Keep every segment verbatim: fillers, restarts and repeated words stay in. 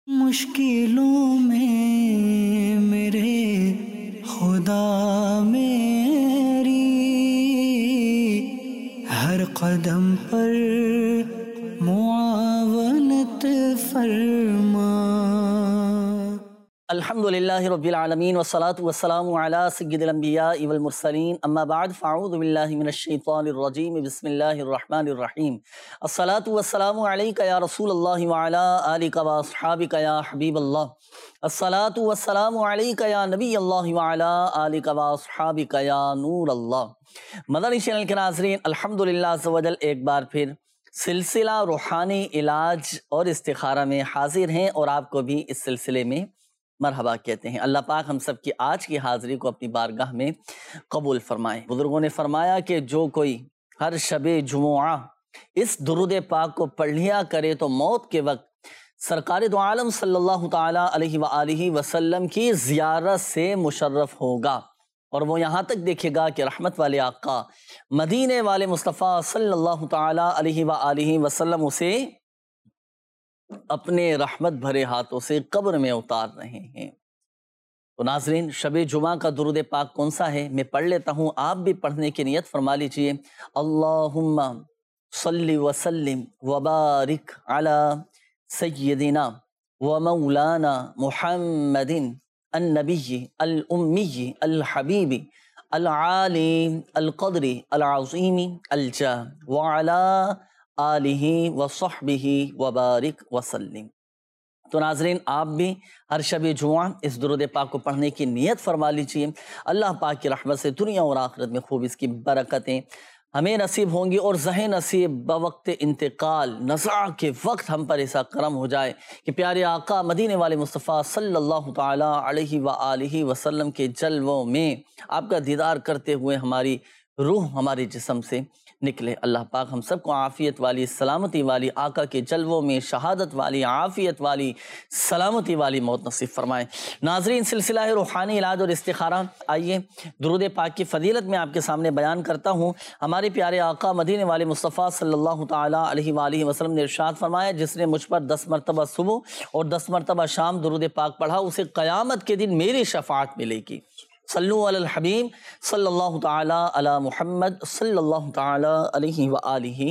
مشکلوں میں میرے خدا میری ہر قدم پر معاونت فرما۔ الحمدللہ رب العالمین والصلاة والسلام علی سید الانبیاء والمرسلین، اما بعد فاعوذ باللہ من الشیطان الرجیم، بسم اللہ الرحمن الرحیم۔ الصلاة والسلام علیک یا رسول اللہ وعلی آلک واصحابک یا حبیب اللہ۔ الصلاة والسلام علیک یا نبی اللہ وعلی آلک واصحابک یا نور اللہ۔ مدنی چینل کے ناظرین، الحمدللہ عز و جل ایک بار پھر سلسلہ روحانی علاج اور استخارہ میں حاضر ہیں، اور آپ کو بھی اس سلسلے میں مرحبا کہتے ہیں۔ اللہ پاک ہم سب کی آج کی حاضری کو اپنی بارگاہ میں قبول فرمائے۔ بزرگوں نے فرمایا کہ جو کوئی ہر شب جمعہ اس درود پاک کو پڑھ لیا کرے تو موت کے وقت سرکار دو عالم صلی اللہ تعالیٰ علیہ وآلہ وسلم کی زیارت سے مشرف ہوگا، اور وہ یہاں تک دیکھے گا کہ رحمت والے آقا مدینے والے مصطفیٰ صلی اللہ تعالیٰ علیہ وآلہ وسلم اسے اپنے رحمت بھرے ہاتھوں سے قبر میں اتار رہے ہیں۔ تو ناظرین، شب جمعہ کا درود پاک کون سا ہے میں پڑھ لیتا ہوں، آپ بھی پڑھنے کی نیت فرما لیجئے۔ اللہم صلی وسلم وبارک علی سیدنا ومولانا محمد النبی الامی الحبیب العالی القدر العظیم الجاہ وعلی آلہ وصحبہ وبارک وسلم۔ تو ناظرین، آپ بھی ہر شب جمعہ اس درود پاک کو پڑھنے کی نیت فرما لیجئے۔ اللہ پاک کی رحمت سے دنیا اور آخرت میں خوب اس کی برکتیں ہمیں نصیب ہوں گی، اور ذہ نصیب بوقت انتقال نزع کے وقت ہم پر ایسا کرم ہو جائے کہ پیارے آقا مدینے والے مصطفیٰ صلی اللہ تعالیٰ علیہ وآلہ وسلم کے جلووں میں آپ کا دیدار کرتے ہوئے ہماری روح ہمارے جسم سے نکلے۔ اللہ پاک ہم سب کو عافیت والی، سلامتی والی، آقا کے جلووں میں شہادت والی، عافیت والی، سلامتی والی موت نصیب فرمائے۔ ناظرین، سلسلہ روحانی علاج اور استخارہ، آئیے درود پاک کی فضیلت میں آپ کے سامنے بیان کرتا ہوں۔ ہمارے پیارے آقا مدینے والے مصطفیٰ صلی اللہ تعالیٰ علیہ وآلہ وسلم نے ارشاد فرمایا، جس نے مجھ پر دس مرتبہ صبح اور دس مرتبہ شام درود پاک پڑھا، اسے قیامت کے دن میری شفاعت ملے گی۔ صلو علی الحبیب صلی اللہ تعالیٰ علی محمد صلی اللہ تعالیٰ علیہ وآلہ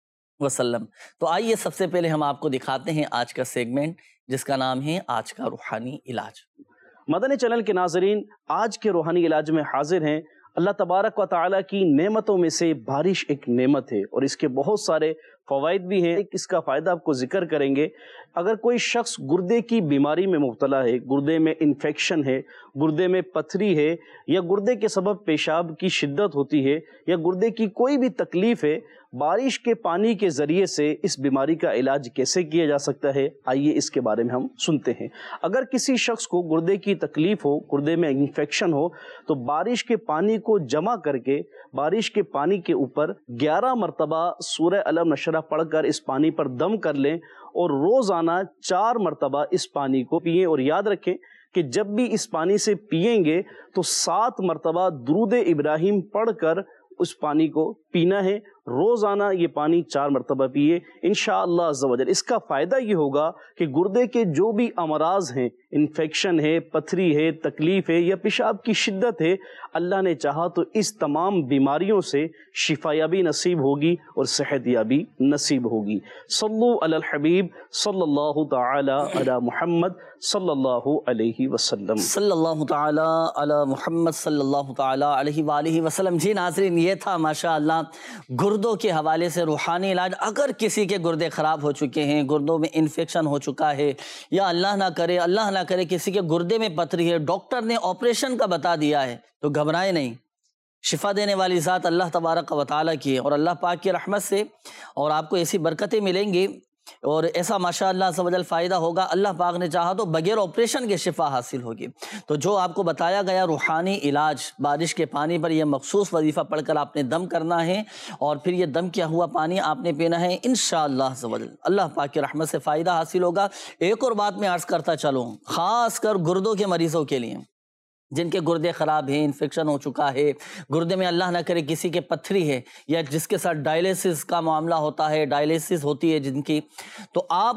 وسلم۔ تو آئیے سب سے پہلے ہم آپ کو دکھاتے ہیں آج کا سیگمنٹ، جس کا نام ہے آج کا روحانی علاج۔ مدنی چینل کے ناظرین، آج کے روحانی علاج میں حاضر ہیں۔ اللہ تبارک و تعالیٰ کی نعمتوں میں سے بارش ایک نعمت ہے، اور اس کے بہت سارے فوائد بھی ہیں۔ اس کا فائدہ آپ کو ذکر کریں گے۔ اگر کوئی شخص گردے کی بیماری میں مبتلا ہے، گردے میں انفیکشن ہے، گردے میں پتھری ہے، یا گردے کے سبب پیشاب کی شدت ہوتی ہے، یا گردے کی کوئی بھی تکلیف ہے، بارش کے پانی کے ذریعے سے اس بیماری کا علاج کیسے کیا جا سکتا ہے، آئیے اس کے بارے میں ہم سنتے ہیں۔ اگر کسی شخص کو گردے کی تکلیف ہو، گردے میں انفیکشن ہو، تو بارش کے پانی کو جمع کر کے بارش کے پانی کے اوپر گیارہ مرتبہ سورہ علم نشرہ پڑھ کر اس پانی پر دم کر لیں، اور روزانہ چار مرتبہ اس پانی کو پئیں، اور یاد رکھیں کہ جب بھی اس پانی سے پئیں گے تو سات مرتبہ درود ابراہیم پڑھ کر اس پانی کو پینا ہے۔ روزانہ یہ پانی چار مرتبہ پیئے انشاءاللہ عز و جل۔ اس کا فائدہ یہ ہوگا کہ گردے کے جو بھی امراض ہیں، انفیکشن ہے، پتھری ہے، تکلیف ہے، یا پیشاب کی شدت ہے، اللہ نے چاہا تو اس تمام بیماریوں سے شفا یابی نصیب ہوگی اور صحت یابی نصیب ہوگی۔ صلو علی الحبیب صلی اللہ تعالی علی محمد صلی اللہ علیہ وسلم۔ صلی اللہ تعالیٰ علی محمد صلی اللہ تعالیٰ علیہ وآلہ وسلم۔ جی ناظرین، یہ تھا ماشاءاللہ گردوں کے حوالے سے روحانی علاج۔ اگر کسی کے گردے خراب ہو چکے ہیں، گردوں میں انفیکشن ہو چکا ہے، یا اللہ نہ کرے اللہ نہ کرے کسی کے گردے میں پتھری ہے، ڈاکٹر نے آپریشن کا بتا دیا ہے، تو گھبرائے نہیں۔ شفا دینے والی ذات اللہ تبارک و تعالیٰ کی ہے، اور اللہ پاک کی رحمت سے اور آپ کو ایسی برکتیں ملیں گی، اور ایسا ماشاءاللہ عز و جل فائدہ ہوگا، اللہ پاک نے چاہا تو بغیر آپریشن کے شفا حاصل ہوگی۔ تو جو آپ کو بتایا گیا روحانی علاج، بارش کے پانی پر یہ مخصوص وظیفہ پڑھ کر آپ نے دم کرنا ہے، اور پھر یہ دم کیا ہوا پانی آپ نے پینا ہے انشاءاللہ عز و جل، اللہ پاک کی رحمت سے فائدہ حاصل ہوگا۔ ایک اور بات میں عرض کرتا چلوں، خاص کر گردوں کے مریضوں کے لیے، جن کے گردے خراب ہیں، انفیکشن ہو چکا ہے، گردے میں اللہ نہ کرے کسی کے پتھری ہے، یا جس کے ساتھ ڈائلیسس کا معاملہ ہوتا ہے، ڈائلیسس ہوتی ہے جن کی، تو آپ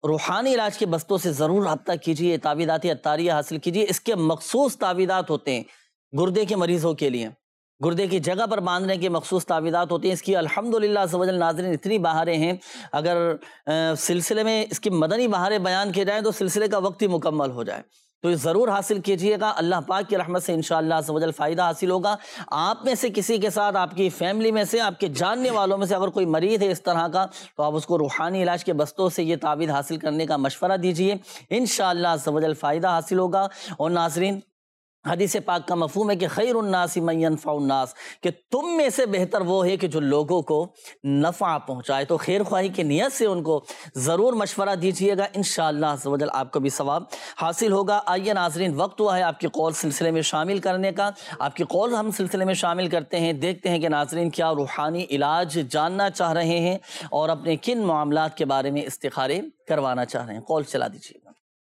روحانی علاج کے بستوں سے ضرور رابطہ کیجیے، تعویذات عطاریہ حاصل کیجیے۔ اس کے مخصوص تعویذات ہوتے ہیں گردے کے مریضوں کے لیے، گردے کی جگہ پر باندھنے کے مخصوص تعویذات ہوتی ہیں۔ اس کی الحمدللہ عز و جل ناظرین اتنی بہاریں ہیں، اگر سلسلے میں اس کی مدنی بہاریں بیان کی جائیں تو سلسلے کا وقت ہی مکمل ہو جائے، تو یہ ضرور حاصل کیجئے گا۔ اللہ پاک کی رحمت سے انشاءاللہ عز و جل فائدہ حاصل ہوگا۔ آپ میں سے کسی کے ساتھ، آپ کی فیملی میں سے، آپ کے جاننے والوں میں سے اگر کوئی مریض ہے اس طرح کا، تو آپ اس کو روحانی علاج کے بستوں سے یہ تعویذ حاصل کرنے کا مشورہ دیجئے، انشاءاللہ عز و جل فائدہ حاصل ہوگا۔ اور ناظرین، حدیث پاک کا مفہوم ہے کہ خیر الناس من ینفع الناس، کہ تم میں سے بہتر وہ ہے کہ جو لوگوں کو نفع پہنچائے، تو خیر خواہی کی نیت سے ان کو ضرور مشورہ دیجیے گا، انشاءاللہ عز و جل آپ کو بھی ثواب حاصل ہوگا۔ آئیے ناظرین، وقت ہوا ہے آپ کی قول سلسلے میں شامل کرنے کا۔ آپ کی قول ہم سلسلے میں شامل کرتے ہیں، دیکھتے ہیں کہ ناظرین کیا روحانی علاج جاننا چاہ رہے ہیں اور اپنے کن معاملات کے بارے میں استخارے کروانا چاہ رہے ہیں۔ قول چلا دیجیے گا۔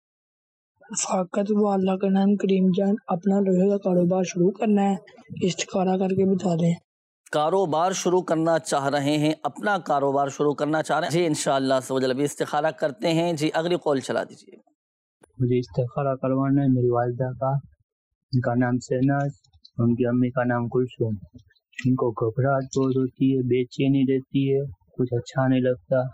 فقط وہ اللہ کا نام کریم جان، اپنا لوہے کا کاروبار شروع کرنا ہے، استخارہ کر کے بتا دیں۔ کاروبار شروع کرنا چاہ رہے ہیں، اپنا کاروبار شروع کرنا چاہ رہے ہیں، جی انشاءاللہ عز و جل ابھی استخارہ کرتے ہیں۔ جی اگلی قول چلا دیجیے۔ مجھے استخارہ کروانا ہے میری والدہ کا، ان کا نام سہناز، ان کی امی کا نام کلثوم۔ ان کو گھبراہٹ بہت ہوتی ہے، بے چینی رہتی ہے، کچھ اچھا نہیں لگتا،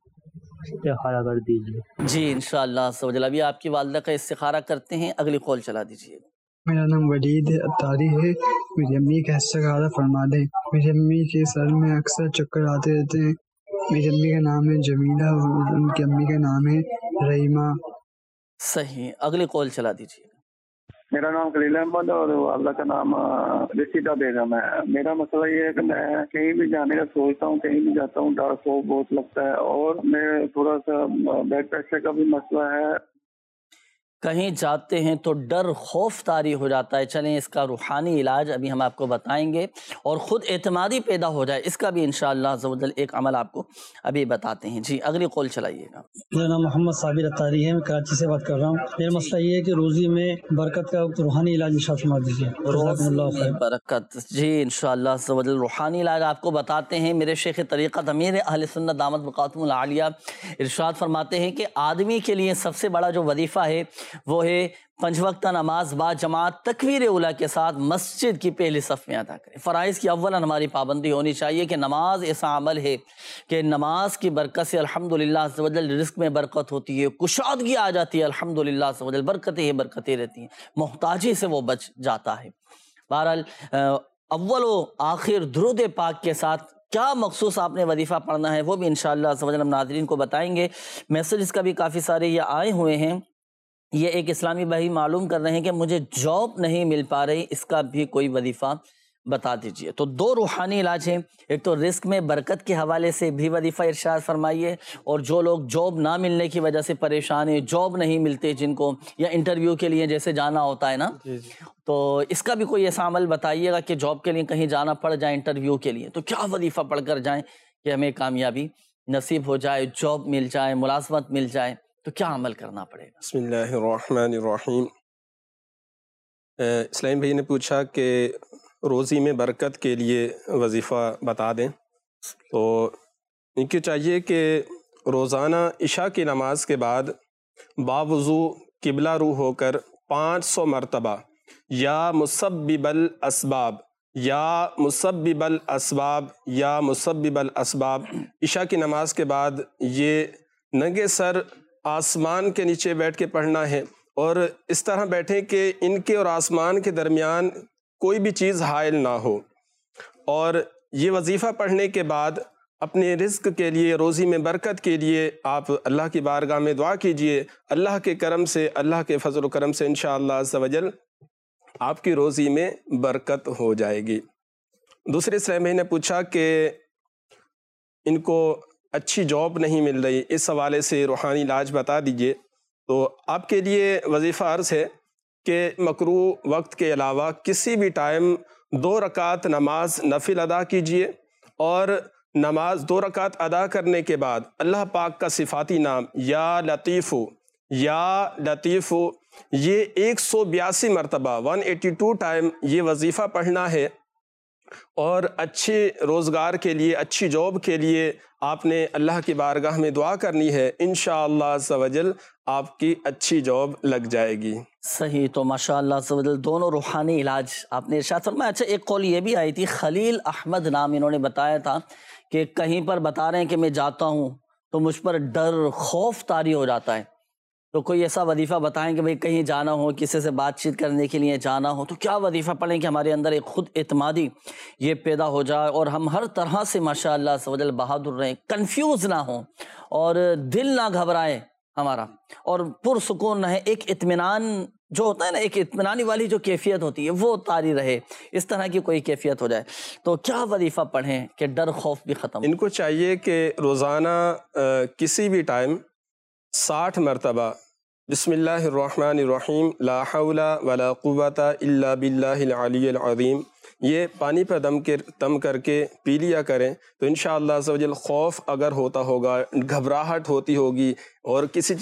استخارہ کر دیجیے۔ جی انشاءاللہ عز و جل ابھی آپ کی والدہ کا استخارہ کرتے ہیں، اگلی قول چلا دیجیے۔ میرا نام ولید عطاری ہے، میری امی کا استخارہ فرما دیں۔ میری امی کے سر میں اکثر چکر آتے رہتے ہیں۔ میری امی کا نام ہے جمیلہ اور ان کی امی کا نام ہے رحیمہ۔ صحیح، اگلی قول چلا دیجیے۔ میرا نام خلیل احمد اور والدہ کا نام رشیدہ بیگم ہے۔ میرا مسئلہ یہ ہے کہ میں کہیں بھی جانے کا سوچتا ہوں، کہیں بھی جاتا ہوں ڈر خوف بہت لگتا ہے، اور میں تھوڑا سا بلڈ پریشر کا بھی مسئلہ ہے۔ کہیں جاتے ہیں تو ڈر خوف طاری ہو جاتا ہے۔ چلیں اس کا روحانی علاج ابھی ہم آپ کو بتائیں گے، اور خود اعتمادی پیدا ہو جائے اس کا بھی انشاءاللہ عز و جل ایک عمل آپ کو ابھی بتاتے ہیں۔ جی اگلی قول چلائیے گا۔ میرا نام محمد صابر عطاری ہے، میں کراچی سے بات کر رہا ہوں۔ میرا مسئلہ یہ ہے کہ روزی میں برکت کا روحانی علاج ارشاد فرما دیجیے۔ جزاکم اللہ خیر۔ برکت، جی انشاءاللہ عز و جل روحانی علاج آپ کو بتاتے ہیں۔ میرے شیخ طریقت امیر اہل سنت دامت بقاتم العالیہ ارشاد فرماتے ہیں کہ آدمی کے لیے سب سے بڑا جو وظیفہ ہے وہ ہے پنج وقتہ نماز با جماعت تکبیر اولیٰ کے ساتھ مسجد کی پہلی صف میں ادا کریں۔ فرائض کی اولاً ہماری پابندی ہونی چاہیے کہ نماز ایسا عمل ہے کہ نماز کی برکت سے الحمدللہ عز و جل رزق میں برکت ہوتی ہے، کشادگی آ جاتی ہے، الحمدللہ عز و جل برکتیں ہی برکتیں رہتی ہیں، محتاجی سے وہ بچ جاتا ہے۔ بہرحال اول و آخر درود پاک کے ساتھ کیا مخصوص آپ نے وظیفہ پڑھنا ہے وہ بھی انشاءاللہ عز و جل ہم ناظرین کو بتائیں گے۔ میسیجز کا بھی کافی سارے یہ آئے ہوئے ہیں۔ یہ ایک اسلامی بھائی معلوم کر رہے ہیں کہ مجھے جاب نہیں مل پا رہی، اس کا بھی کوئی وظیفہ بتا دیجئے۔ تو دو روحانی علاج ہیں، ایک تو رزق میں برکت کے حوالے سے بھی وظیفہ ارشاد فرمائیے، اور جو لوگ جاب نہ ملنے کی وجہ سے پریشان ہیں، جاب نہیں ملتے جن کو، یا انٹرویو کے لیے جیسے جانا ہوتا ہے نا، تو اس کا بھی کوئی ایسا عمل بتائیے گا کہ جاب کے لیے کہیں جانا پڑ جائے انٹرویو کے لیے، تو کیا وظیفہ پڑھ کر جائیں کہ ہمیں کامیابی نصیب ہو جائے، جاب مل جائے، ملازمت مل جائے، تو کیا عمل کرنا پڑے گا؟ بسم اللہ الرحمن الرحیم۔ اسلام بھائی نے پوچھا کہ روزی میں برکت کے لیے وظیفہ بتا دیں، تو ان کی چاہیے کہ روزانہ عشاء کی نماز کے بعد باوضو قبلہ رو ہو کر پانچ سو مرتبہ یا مسبب الاسباب یا مسبب الاسباب یا مسبب الاسباب عشاء کی نماز کے بعد یہ ننگے سر آسمان کے نیچے بیٹھ کے پڑھنا ہے، اور اس طرح بیٹھیں کہ ان کے اور آسمان کے درمیان کوئی بھی چیز حائل نہ ہو، اور یہ وظیفہ پڑھنے کے بعد اپنے رزق کے لیے، روزی میں برکت کے لیے آپ اللہ کی بارگاہ میں دعا کیجئے۔ اللہ کے کرم سے، اللہ کے فضل و کرم سے انشاءاللہ عز و جل آپ کی روزی میں برکت ہو جائے گی۔ دوسرے اسلامی نے پوچھا کہ ان کو اچھی جاب نہیں مل رہی، اس حوالے سے روحانی علاج بتا دیجئے۔ تو آپ کے لیے وظیفہ عرض ہے کہ مکروہ وقت کے علاوہ کسی بھی ٹائم دو رکعت نماز نفل ادا کیجئے، اور نماز دو رکعت ادا کرنے کے بعد اللہ پاک کا صفاتی نام یا لطیف یا لطیف یہ ایک سو بیاسی مرتبہ ون ایٹی ٹو ٹائم یہ وظیفہ پڑھنا ہے، اور اچھے روزگار کے لیے، اچھی جاب کے لیے آپ نے اللہ کی بارگاہ میں دعا کرنی ہے، انشاءاللہ عز و جل آپ کی اچھی جاب لگ جائے گی۔ صحیح، تو ماشاءاللہ عز و جل دونوں روحانی علاج آپ نے ارشاد فرمایا۔ اچھا، ایک قول یہ بھی آئی تھی، خلیل احمد نام انہوں نے بتایا تھا کہ کہیں پر بتا رہے ہیں کہ میں جاتا ہوں تو مجھ پر ڈر، خوف طاری ہو جاتا ہے، تو کوئی ایسا وظیفہ بتائیں کہ بھئی کہیں جانا ہو، کسی سے بات چیت کرنے کے لیے جانا ہو تو کیا وظیفہ پڑھیں کہ ہمارے اندر ایک خود اعتمادی یہ پیدا ہو جائے اور ہم ہر طرح سے ماشاءاللہ عز و جل بہادر رہیں، کنفیوز نہ ہوں اور دل نہ گھبرائے ہمارا، اور پرسکون رہے، ایک اطمینان جو ہوتا ہے نا، ایک اطمینانی والی جو کیفیت ہوتی ہے وہ طاری رہے، اس طرح کی کوئی کیفیت ہو جائے، تو کیا وظیفہ پڑھیں کہ ڈر خوف بھی ختم؟ ان کو چاہیے کہ روزانہ کسی بھی ٹائم ساٹھ مرتبہ بسم اللہ الرحمن الرحیم لا حول ولا قوت الا باللہ العلی العظیم یہ پانی پر دم کر دم کر کے پی لیا کریں، تو انشاءاللہ عز و جل خوف اگر ہوتا ہوگا، گھبراہٹ ہوتی ہوگی اور کسی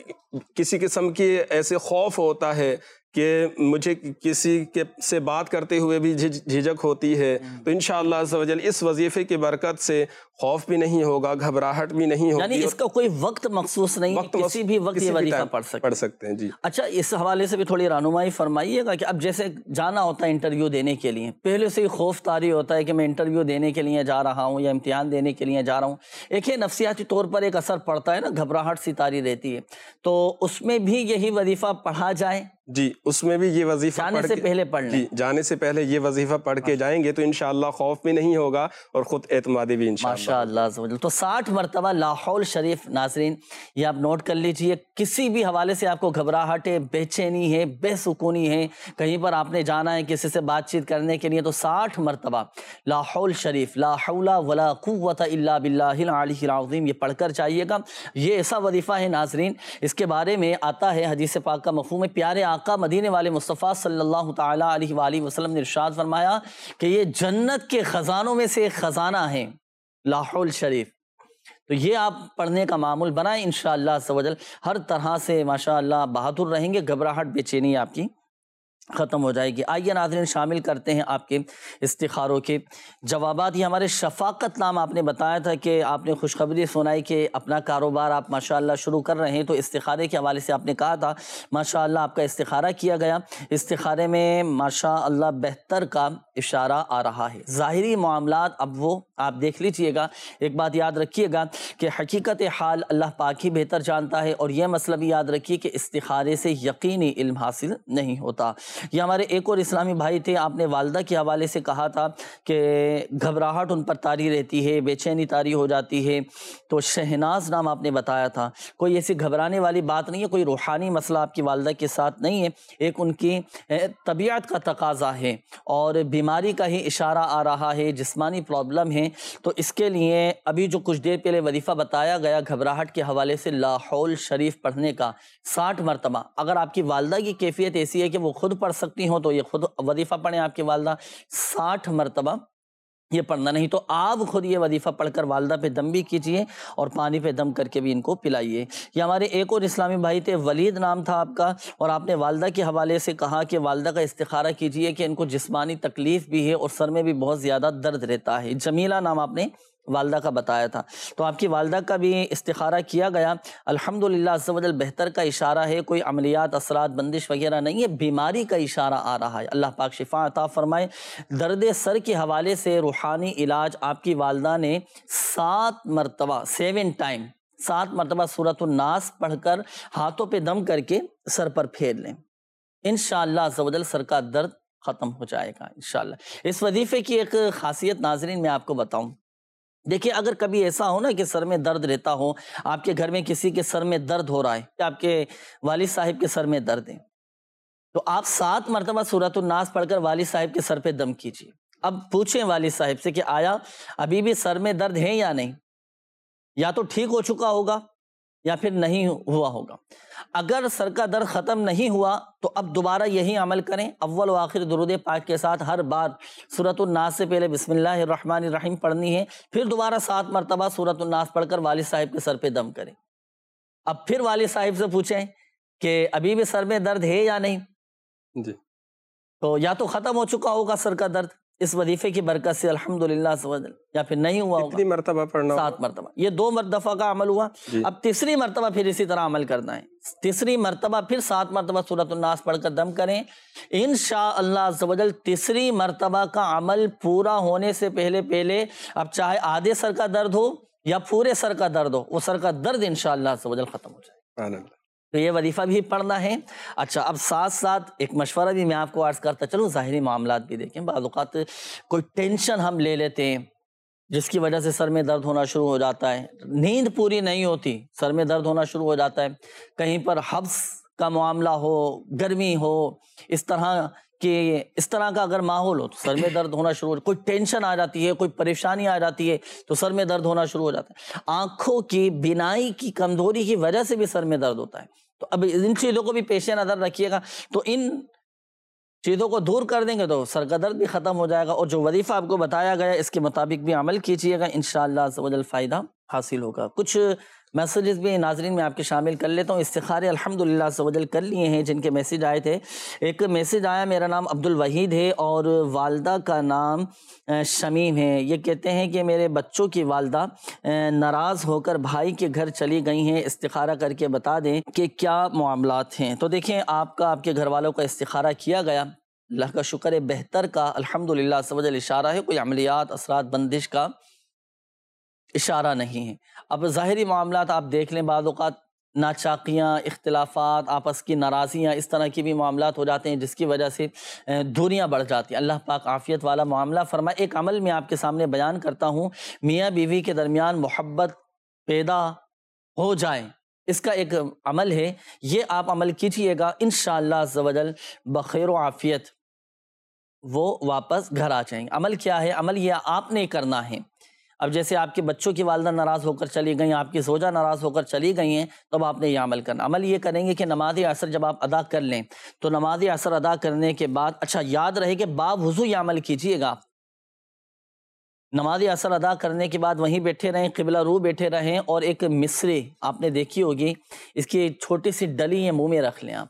کسی قسم کی ایسے خوف ہوتا ہے کہ مجھے کسی کے سے بات کرتے ہوئے بھی جھجک ہوتی ہے، تو انشاءاللہ عز و جل اس وظیفے کی برکت سے خوف بھی نہیں ہوگا، گھبراہٹ بھی نہیں ہوگی، یعنی اس کا کوئی وقت مخصوص نہیں، وقت کسی بھی وقت یہ وظیفہ پڑھ سکتے پڑھ سکتے ہیں۔ جی اچھا، اس حوالے سے بھی تھوڑی رہنمائی فرمائیے گا کہ اب جیسے جانا ہوتا ہے انٹرویو دینے کے لیے، پہلے سے ہی خوف طاری ہوتا ہے کہ میں انٹرویو دینے کے لیے جا رہا ہوں یا امتحان دینے کے لیے جا رہا ہوں، ایک ہے نفسیاتی طور پر ایک اثر پڑتا ہے نا، گھبراہٹ سی طاری رہتی ہے، تو اس میں بھی یہی وظیفہ پڑھا جائے؟ جی، اس میں بھی یہ وظیفہ جانے سے پہلے پڑھ لیں۔ جی، جانے سے پہلے یہ وظیفہ پڑھ کے جائیں گے تو انشاءاللہ خوف بھی نہیں ہوگا اور خود اعتمادی بھی انشاءاللہ۔ ماشاءاللہ عز و جل، تو ساٹھ مرتبہ لا حول شریف ناظرین یہ آپ نوٹ کر لیجئے، کسی بھی حوالے سے آپ کو گھبراہٹ ہے، بے چینی ہے، بے سکونی ہے، کہیں پر آپ نے جانا ہے کسی سے بات چیت کرنے کے لیے، تو ساٹھ مرتبہ لا حول شریف لا حول ولا قوت الا باللہ العلی العظیم یہ پڑھ کر جائیے گا۔ یہ ایسا وظیفہ ہے ناظرین، اس کے بارے میں آتا ہے حدیث پاک کا مفہوم ہے، پیارے آقا مدینے والے مصطفیٰ صلی اللہ تعالیٰ علیہ وآلہ وسلم نے ارشاد فرمایا کہ یہ جنت کے خزانوں میں سے ایک خزانہ ہے لا حول شریف، تو یہ آپ پڑھنے کا معمول بنائیں، انشاءاللہ عز و جل ہر طرح سے ماشاءاللہ بہادر رہیں گے، گھبراہٹ بے چینی آپ کی ختم ہو جائے گی۔ آئیے ناظرین شامل کرتے ہیں آپ کے استخاروں کے جوابات۔ یہ ہمارے شفاقت نام آپ نے بتایا تھا کہ آپ نے خوشخبری سنائی کہ اپنا کاروبار آپ ماشاءاللہ شروع کر رہے ہیں، تو استخارے کے حوالے سے آپ نے کہا تھا ماشاءاللہ آپ کا استخارہ کیا گیا، استخارے میں ماشاءاللہ بہتر کا اشارہ آ رہا ہے، ظاہری معاملات اب وہ آپ دیکھ لیجئے گا۔ ایک بات یاد رکھیے گا کہ حقیقت حال اللہ پاک ہی بہتر جانتا ہے، اور یہ مسئلہ بھی یاد رکھیے کہ استخارے سے یقینی علم حاصل نہیں ہوتا۔ یہ ہمارے ایک اور اسلامی بھائی تھے، آپ نے والدہ کے حوالے سے کہا تھا کہ گھبراہٹ ان پر طاری رہتی ہے، بے چینی طاری ہو جاتی ہے، تو شہناز نام آپ نے بتایا تھا، کوئی ایسی گھبرانے والی بات نہیں ہے، کوئی روحانی مسئلہ آپ کی والدہ کے ساتھ نہیں ہے، ایک ان کی طبیعت کا تقاضا ہے اور بیماری کا ہی اشارہ آ رہا ہے، جسمانی پرابلم ہے، تو اس کے لیے ابھی جو کچھ دیر پہلے وظیفہ بتایا گیا گھبراہٹ کے حوالے سے لا حول شریف پڑھنے کا ساٹھ مرتبہ، اگر آپ کی والدہ کی کیفیت ایسی ہے کہ وہ خود پڑھ سکتی ہوں تو یہ خود وظیفہ پڑھیں، آپ کی والدہ ساٹھ مرتبہ یہ پڑھنا، نہیں تو آپ خود یہ وظیفہ پڑھ کر والدہ پہ دم بھی کیجئے اور پانی پہ دم کر کے بھی ان کو پلائیے۔ یہ ہمارے ایک اور اسلامی بھائی تھے، ولید نام تھا آپ کا، اور آپ نے والدہ کے حوالے سے کہا کہ والدہ کا استخارہ کیجئے کہ ان کو جسمانی تکلیف بھی ہے اور سر میں بھی بہت زیادہ درد رہتا ہے۔ جمیلہ نام آپ نے والدہ کا بتایا تھا، تو آپ کی والدہ کا بھی استخارہ کیا گیا، الحمدللہ عز و جل بہتر کا اشارہ ہے، کوئی عملیات اثرات بندش وغیرہ نہیں ہے، بیماری کا اشارہ آ رہا ہے، اللہ پاک شفا عطا فرمائے۔ درد سر کے حوالے سے روحانی علاج آپ کی والدہ نے سات مرتبہ سیون ٹائم سات مرتبہ سورۃ الناس پڑھ کر ہاتھوں پہ دم کر کے سر پر پھیر لیں، انشاءاللہ عز و جل سر کا درد ختم ہو جائے گا انشاءاللہ۔ اس وظیفے کی ایک خاصیت ناظرین میں آپ کو بتاؤں، دیکھیں اگر کبھی ایسا ہو نا کہ سر میں درد رہتا ہو، آپ کے گھر میں کسی کے سر میں درد ہو رہا ہے، آپ کے والد صاحب کے سر میں درد ہے، تو آپ سات مرتبہ سورۃ الناس پڑھ کر والد صاحب کے سر پہ دم کیجیے۔ اب پوچھیں والد صاحب سے کہ آیا ابھی بھی سر میں درد ہے یا نہیں، یا تو ٹھیک ہو چکا ہوگا یا پھر نہیں ہوا ہوگا۔ اگر سر کا درد ختم نہیں ہوا تو اب دوبارہ یہی عمل کریں، اول و آخر درود پاک کے ساتھ ہر بار سورۃ الناس سے پہلے بسم اللہ الرحمن الرحیم پڑھنی ہے، پھر دوبارہ سات مرتبہ سورۃ الناس پڑھ کر والد صاحب کے سر پہ دم کریں۔ اب پھر والد صاحب سے پوچھیں کہ ابھی بھی سر میں درد ہے یا نہیں، جی تو یا تو ختم ہو چکا ہوگا سر کا درد، اس وظیفے کی برکت سے الحمدللہ سے یا پھر نہیں ہوا کتنی مرتبہ پڑھنا؟ سات مرتبہ. یہ دو دفعہ کا عمل ہوا. جی. اب تیسری مرتبہ پھر اسی طرح عمل کرنا ہے. تیسری مرتبہ پھر سات مرتبہ سورۃ الناس پڑھ کر دم کریں انشاءاللہ عز و جل. تیسری مرتبہ کا عمل پورا ہونے سے پہلے پہلے اب چاہے آدھے سر کا درد ہو یا پورے سر کا درد ہو، وہ سر کا درد انشاءاللہ عز و جل ختم ہو جائے. تو یہ وظیفہ بھی پڑھنا ہے. اچھا، اب ساتھ ساتھ ایک مشورہ بھی میں آپ کو عرض کرتا چلوں، ظاہری معاملات بھی دیکھیں. بعض اوقات کوئی ٹینشن ہم لے لیتے ہیں جس کی وجہ سے سر میں درد ہونا شروع ہو جاتا ہے، نیند پوری نہیں ہوتی، سر میں درد ہونا شروع ہو جاتا ہے، کہیں پر حبس کا معاملہ ہو، گرمی ہو، اس طرح کہ اس طرح کا اگر ماحول ہو تو سر میں درد ہونا شروع ہو، کوئی ٹینشن آ جاتی ہے، کوئی پریشانی آ جاتی ہے تو سر میں درد ہونا شروع ہو جاتا ہے. آنکھوں کی بینائی کی کمزوری کی وجہ سے بھی سر میں درد ہوتا ہے. تو اب ان چیزوں کو بھی پیش نظر رکھیے گا، تو ان چیزوں کو دور کر دیں گے تو سر کا درد بھی ختم ہو جائے گا. اور جو وظیفہ آپ کو بتایا گیا اس کے مطابق بھی عمل کیجیے گا، انشاءاللہ عز و جل فائدہ حاصل ہوگا. کچھ میسیجز بھی ناظرین میں آپ کے شامل کر لیتا ہوں. استخارے الحمدللہ عز و جل کر لیے ہیں جن کے میسیج آئے تھے. ایک میسیج آیا، میرا نام عبد الوحید ہے اور والدہ کا نام شمیم ہے. یہ کہتے ہیں کہ میرے بچوں کی والدہ ناراض ہو کر بھائی کے گھر چلی گئی ہیں، استخارہ کر کے بتا دیں کہ کیا معاملات ہیں. تو دیکھیں، آپ کا آپ کے گھر والوں کا استخارہ کیا گیا، اللہ کا شکر ہے، بہتر کا الحمدللہ عز و جل اشارہ ہے، کوئی عملیات اثرات بندش کا اشارہ نہیں ہے. اب ظاہری معاملات آپ دیکھ لیں، بعض اوقات ناچاقیاں، اختلافات، آپس کی ناراضیاں، اس طرح کی بھی معاملات ہو جاتے ہیں جس کی وجہ سے دوریاں بڑھ جاتی ہیں. اللہ پاک عافیت والا معاملہ فرمائے. ایک عمل میں آپ کے سامنے بیان کرتا ہوں، میاں بیوی کے درمیان محبت پیدا ہو جائے، اس کا ایک عمل ہے، یہ آپ عمل کیجئے گا انشاءاللہ عز و جل بخیر و عافیت وہ واپس گھر آ جائیں گے. عمل کیا ہے؟ عمل یہ آپ نے کرنا ہے. اب جیسے آپ کے بچوں کی والدہ ناراض ہو کر چلی گئیں، آپ کی زوجہ ناراض ہو کر چلی گئی ہیں، تو اب آپ نے یہ عمل کرنا. عمل یہ کریں گے کہ نماز عصر جب آپ ادا کر لیں تو نماز عصر ادا کرنے کے بعد، اچھا یاد رہے کہ باوضو یہ عمل کیجئے گا. نماز عصر ادا کرنے کے بعد وہیں بیٹھے رہیں، قبلہ رو بیٹھے رہیں، اور ایک مصرے آپ نے دیکھی ہوگی، اس کی چھوٹی سی ڈلی یہ منہ میں رکھ لیں. آپ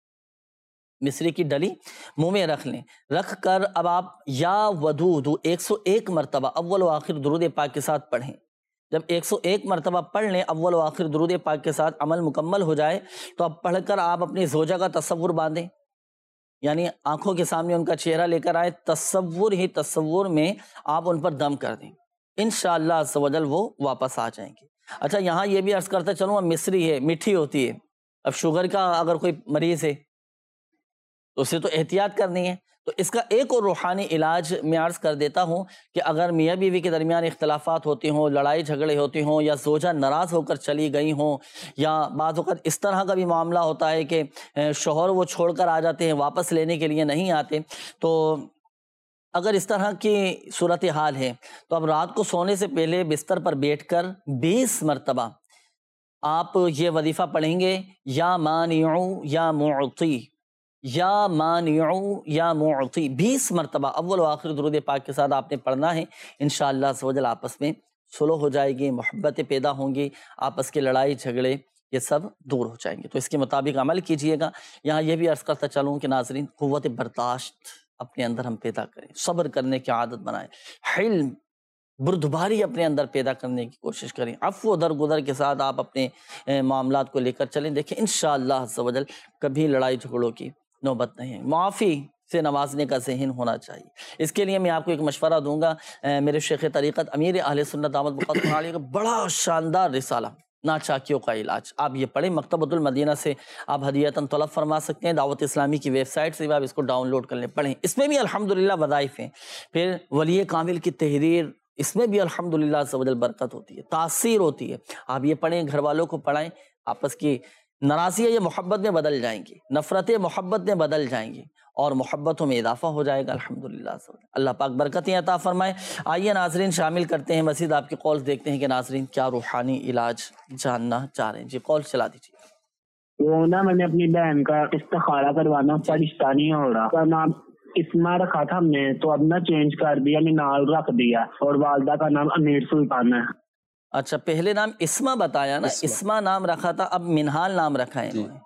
مصری کی ڈلی منہ میں رکھ لیں. رکھ کر اب آپ یا ودود ایک سو ایک مرتبہ اول و آخر درود پاک کے ساتھ پڑھیں. جب ایک سو ایک مرتبہ پڑھ لیں اول و آخر درود پاک کے ساتھ، عمل مکمل ہو جائے تو اب پڑھ کر آپ اپنی زوجہ کا تصور باندھیں، یعنی آنکھوں کے سامنے ان کا چہرہ لے کر آئے، تصور ہی تصور میں آپ ان پر دم کر دیں. انشاءاللہ عز و جل وہ واپس آ جائیں گے. اچھا، یہاں یہ بھی عرض کرتا چلوں، اب مصری ہے، میٹھی ہوتی ہے. اب شوگر کا اگر کوئی مریض ہے تو اسے تو احتیاط کرنی ہے. تو اس کا ایک اور روحانی علاج میں عرض کر دیتا ہوں کہ اگر میاں بیوی کے درمیان اختلافات ہوتی ہوں، لڑائی جھگڑے ہوتی ہوں، یا زوجہ ناراض ہو کر چلی گئی ہوں، یا بعض اوقات اس طرح کا بھی معاملہ ہوتا ہے کہ شوہر وہ چھوڑ کر آ جاتے ہیں، واپس لینے کے لیے نہیں آتے، تو اگر اس طرح کی صورتحال ہے تو اب رات کو سونے سے پہلے بستر پر بیٹھ کر بیس مرتبہ آپ یہ وظیفہ پڑھیں گے، یا مانعو یا معطی، یا مانعو یا معطی، بیس مرتبہ اول و آخر درود پاک کے ساتھ آپ نے پڑھنا ہے. انشاءاللہ عز و جل آپس میں صلح ہو جائے گی، محبتیں پیدا ہوں گی، آپس کے لڑائی جھگڑے یہ سب دور ہو جائیں گے. تو اس کے مطابق عمل کیجئے گا. یہاں یہ بھی عرض کرتا چلوں کہ ناظرین، قوت برداشت اپنے اندر ہم پیدا کریں، صبر کرنے کی عادت بنائیں، حلم بردباری اپنے اندر پیدا کرنے کی کوشش کریں، عفو و درگزر کے ساتھ آپ اپنے معاملات کو لے کر چلیں. دیکھیں انشاءاللہ عز و جل کبھی لڑائی جھگڑوں کی نوبت نہیں ہے. معافی سے نوازنے کا ذہن ہونا چاہیے. اس کے لیے میں آپ کو ایک مشورہ دوں گا. میرے شیخ طریقت امیر اہل سنت دامت بقدسہ علیہ کا بڑا شاندار رسالہ ناچاکیوں کا علاج، آپ یہ پڑھیں. مکتبۃ المدینہ سے آپ ہدیتاً طلب فرما سکتے ہیں، دعوت اسلامی کی ویب سائٹ سے بھی آپ اس کو ڈاؤن لوڈ کر لیں، پڑھیں. اس میں بھی الحمدللہ وظائف ہیں. پھر ولی کامل کی تحریر، اس میں بھی الحمدللہ عز و جل برکت ہوتی ہے، تاثیر ہوتی ہے. آپ یہ پڑھیں، گھر والوں کو پڑھائیں. آپس کی ناراضیاں یہ محبت میں بدل جائیں گی، نفرتیں محبت میں بدل جائیں گی، اور محبتوں میں اضافہ ہو جائے گا الحمدللہ. اللہ پاک برکتیں عطا فرمائے. آئیے ناظرین شامل کرتے ہیں مزید آپ کے قول، دیکھتے ہیں کہ ناظرین کیا روحانی علاج جاننا چاہ رہے ہیں. جی قول چلا دیجیے. وہ نا میں نے اپنی بہن کا استخارہ کروانا، فرشتہ نہیں ہو رہا، کا نام اسما رکھا تھا ہم نے، تو اب نہ چینج کر دیا، نال رکھ دیا، اور والدہ کا نام امیر سلطان ہے. اچھا، پہلے نام اسما بتایا نا، اسما نام رکھا تھا، اب منہال نام رکھا ہے.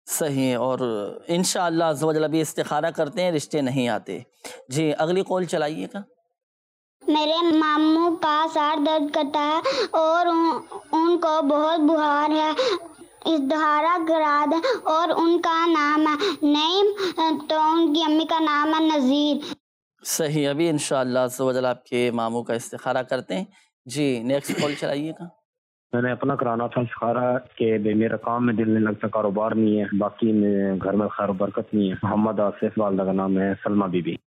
صحیح، اور انشاءاللہ عز و جل ابھی استخارہ کرتے ہیں، رشتے نہیں آتے. جی اگلی کال چلائیے گا. میرے ماموں کا سر درد کرتا ہے اور ان, ان کو بہت بخار ہے، استخارہ کرا دیں. اور ان کا نام ہے نعیم، تو ان کی امی کا نام ہے نذیر. صحیح، ابھی انشاءاللہ عز و جل آپ کے ماموں کا استخارہ کرتے ہیں. جی نیکسٹ کال چلائیے گا. میں نے اپنا کرانا تھا استخارہ کہ میرا کام میں دل نہیں لگتا، کاروبار نہیں ہے، باقی میں گھر میں خیر و برکت نہیں ہے. محمد آصف، والدہ کا نام ہے سلمہ بی بی.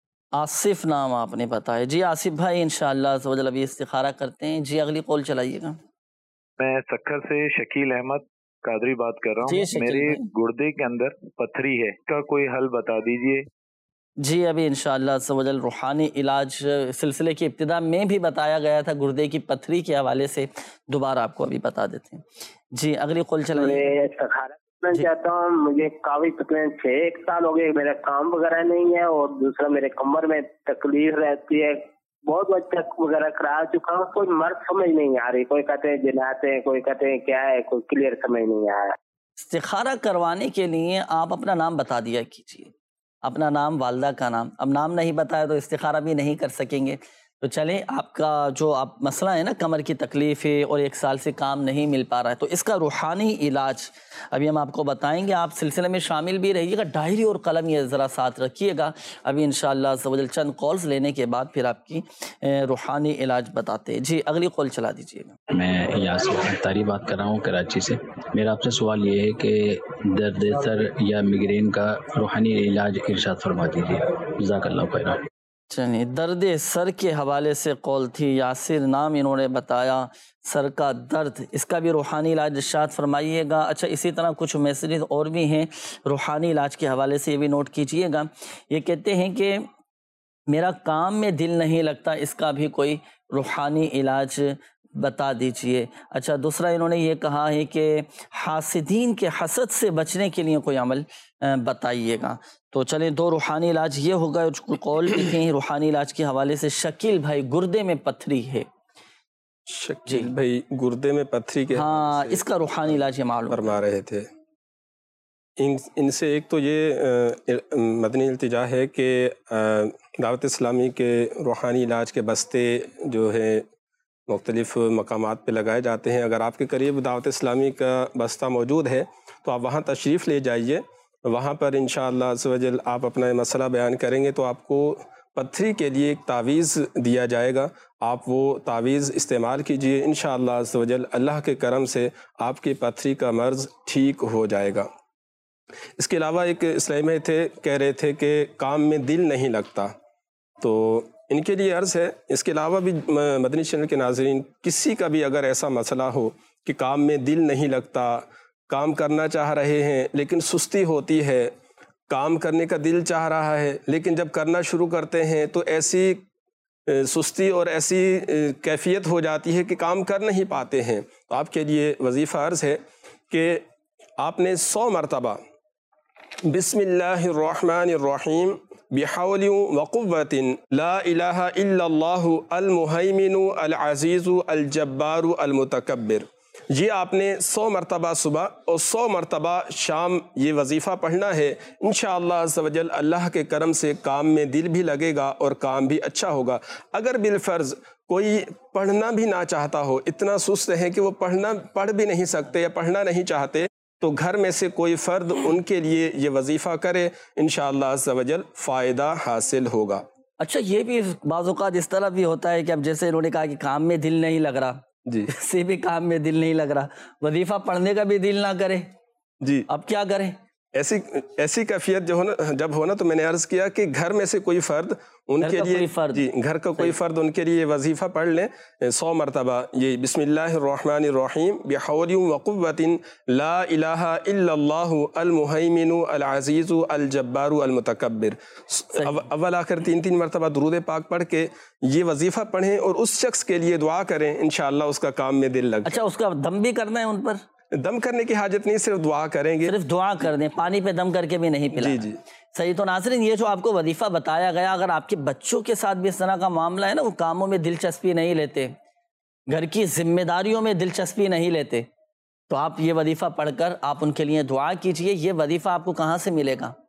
آصف نام آپ نے بتایا. جی آصف بھائی انشاءاللہ عز و جل ابھی استخارہ کرتے ہیں. جی اگلی کال چلائیے گا. میں سکھر سے شکیل احمد قادری بات کر رہا ہوں. جی شکیل میرے بھائی. گردے کے اندر پتھری ہے، اس کا کوئی حل بتا دیجئے. جی ابھی انشاءاللہ عز و جل روحانی علاج سلسلے کی ابتدا میں بھی بتایا گیا تھا گردے کی پتھری کے حوالے سے، دوبارہ آپ کو ابھی بتا دیتے ہیں. جی اگلی کال چلائیے. میں استخارہ کرنا چاہتا ہوں. مجھے کافی تقریباً چھ ایک سال ہو گئے، میرا کام وغیرہ نہیں ہے، اور دوسرا میرے کمر میں تکلیف رہتی ہے. بہت وقت تک وغیرہ کرا چکا ہوں، کوئی مرض سمجھ نہیں آ رہی. کوئی کہتے ہیں جنات ہیں، کوئی کہتے ہیں کیا ہے، کوئی کلیئر سمجھ نہیں آیا. استخارہ کروانے کے لیے آپ اپنا نام بتا دیا کیجیے، اپنا نام، والدہ کا نام. اب نام نہیں بتایا تو استخارہ بھی نہیں کر سکیں گے. تو چلیں، آپ کا جو آپ مسئلہ ہے نا کمر کی تکلیف ہے اور ایک سال سے کام نہیں مل پا رہا ہے، تو اس کا روحانی علاج ابھی ہم آپ کو بتائیں گے. آپ سلسلے میں شامل بھی رہیے گا، ڈائری اور قلم یہ ذرا ساتھ رکھیے گا. ابھی انشاءاللہ عز و جل چند کالز لینے کے بعد پھر آپ کی روحانی علاج بتاتے ہیں. جی اگلی کال چلا دیجیے گا. میں یاسر اختاری بات کر رہا ہوں کراچی سے. میرا آپ سے سوال یہ ہے کہ درد سر یا میگرین کا روحانی علاج ارشاد فرما دیجیے. جزاک اللہ خیرہ. چلیے، درد سر کے حوالے سے کال تھی. یاسر نام انہوں نے بتایا، سر کا درد، اس کا بھی روحانی علاج ارشاد فرمائیے گا. اچھا اسی طرح کچھ میسیجز اور بھی ہیں روحانی علاج کے حوالے سے، یہ بھی نوٹ کیجئے گا. یہ کہتے ہیں کہ میرا کام میں دل نہیں لگتا، اس کا بھی کوئی روحانی علاج بتا دیجئے. اچھا دوسرا انہوں نے یہ کہا ہے کہ حاسدین کے حسد سے بچنے کے لیے کوئی عمل بتائیے گا. تو چلیں، دو روحانی علاج یہ ہوگا. کال بھی تھی روحانی علاج کے حوالے سے. شکیل بھائی، گردے میں پتھری ہے. شکیل بھائی گردے میں پتھری کے ہاں، اس کا روحانی علاج یہ معلوم فرما رہے تھے. ان ان سے ایک تو یہ مدنی التجا ہے کہ دعوت اسلامی کے روحانی علاج کے بستے جو ہے مختلف مقامات پہ لگائے جاتے ہیں. اگر آپ کے قریب دعوت اسلامی کا بستہ موجود ہے تو آپ وہاں تشریف لے جائیے. وہاں پر انشاءاللہ عز و جل آپ اپنا مسئلہ بیان کریں گے تو آپ کو پتھری کے لیے ایک تعویذ دیا جائے گا. آپ وہ تعویذ استعمال کیجئے، انشاءاللہ عز و جل اللہ کے کرم سے آپ کی پتھری کا مرض ٹھیک ہو جائے گا. اس کے علاوہ ایک اسلامی میں تھے، کہہ رہے تھے کہ کام میں دل نہیں لگتا، تو ان کے لیے عرض ہے. اس کے علاوہ بھی مدنی چینل کے ناظرین، کسی کا بھی اگر ایسا مسئلہ ہو کہ کام میں دل نہیں لگتا، کام کرنا چاہ رہے ہیں لیکن سستی ہوتی ہے، کام کرنے کا دل چاہ رہا ہے لیکن جب کرنا شروع کرتے ہیں تو ایسی سستی اور ایسی کیفیت ہو جاتی ہے کہ کام کر نہیں پاتے ہیں. تو آپ کے لیے وظیفہ عرض ہے کہ آپ نے سو مرتبہ بسم اللہ الرحمن الرحیم بحول وقوت لا الہ الا اللہ المہیمن العزیز الجبار المتکبر، یہ آپ نے سو مرتبہ صبح اور سو مرتبہ شام یہ وظیفہ پڑھنا ہے. انشاءاللہ عز و جل اللہ کے کرم سے کام میں دل بھی لگے گا اور کام بھی اچھا ہوگا. اگر بالفرض کوئی پڑھنا بھی نہ چاہتا ہو، اتنا سست ہے کہ وہ پڑھنا پڑھ بھی نہیں سکتے یا پڑھنا نہیں چاہتے، تو گھر میں سے کوئی فرد ان کے لیے یہ وظیفہ کرے، انشاءاللہ عز و جل فائدہ حاصل ہوگا. اچھا یہ بھی بعض اوقات اس طرح بھی ہوتا ہے کہ اب جیسے انہوں نے کہا کہ کام میں دل نہیں لگ رہا، جی سے بھی کام میں دل نہیں لگ رہا، وظیفہ پڑھنے کا بھی دل نہ کرے، جی اب کیا کریں؟ ایسی ایسی کیفیت جو ہونا جب ہونا تو میں نے عرض کیا کہ گھر میں سے کوئی فرد ان کے لیے جی گھر کا کوئی فرد ان کے لیے وظیفہ پڑھ لیں سو مرتبہ، یہ بسم اللہ الرحمن الرحیم بحول وقوت لا الہ الا اللہ المہیمن العزیز الجبار المتکبر. اول آخر تین تین مرتبہ درود پاک پڑھ کے یہ وظیفہ پڑھیں اور اس شخص کے لیے دعا کریں، انشاءاللہ اس کا کام میں دل لگے. اچھا اس کا دم بھی کرنا ہے ان پر؟ دم کرنے کی حاجت نہیں، صرف دعا کریں گے، صرف دعا کر دیں، پانی پہ دم کر کے بھی نہیں پلانا. جی جی صحیح. تو ناظرین یہ جو آپ کو وظیفہ بتایا گیا، اگر آپ کے بچوں کے ساتھ بھی اس طرح کا معاملہ ہے نا، وہ کاموں میں دلچسپی نہیں لیتے، گھر کی ذمہ داریوں میں دلچسپی نہیں لیتے، تو آپ یہ وظیفہ پڑھ کر آپ ان کے لیے دعا کیجئے۔ یہ وظیفہ آپ کو کہاں سے ملے گا؟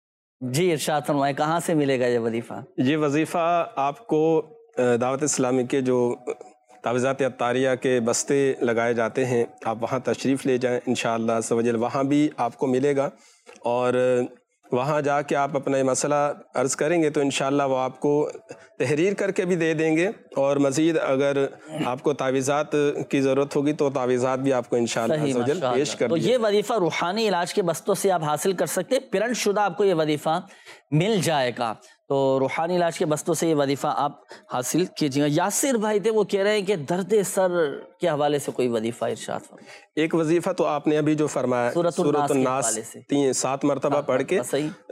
جی ارشاد فرمائے، کہاں سے ملے گا یہ وظیفہ؟ یہ وظیفہ آپ کو دعوت اسلامی کے جو تعویذات عطاریہ کے بستے لگائے جاتے ہیں، آپ وہاں تشریف لے جائیں انشاءاللہ عز و جل، وہاں بھی آپ کو ملے گا، اور وہاں جا کے آپ اپنا یہ مسئلہ عرض کریں گے تو انشاءاللہ وہ آپ کو تحریر کر کے بھی دے دیں گے، اور مزید اگر آپ کو تعویذات کی ضرورت ہوگی تو تعویذات بھی آپ کو انشاءاللہ عز و جل پیش کر تو دیں گے۔ یہ وظیفہ روحانی علاج کے بستوں سے آپ حاصل کر سکتے ہیں، پرنٹ شدہ آپ کو یہ وظیفہ مل جائے گا۔ تو روحانی علاج کے بستوں سے یہ وظیفہ آپ حاصل کیجیے گا۔ یاسر بھائی تھے، وہ کہہ رہے ہیں کہ درد سر کے حوالے سے کوئی وظیفہ ارشاد فرمائیں۔ ایک وظیفہ تو آپ نے ابھی جو فرمایا سورۃ الناس تین سات مرتبہ پڑھ کے